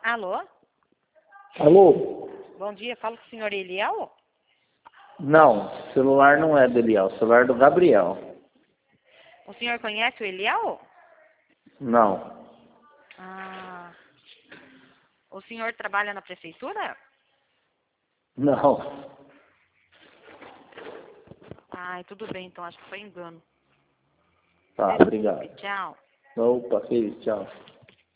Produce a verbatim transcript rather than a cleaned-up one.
Alô? Alô? Bom dia, falo com o senhor Eliel? Não, celular não é do Eliel, celular é do Gabriel. O senhor conhece o Eliel? Não. Ah. O senhor trabalha na prefeitura? Não. Ai, tudo bem, então acho que foi engano. Tá, obrigado. Tchau. Opa, feliz, tchau.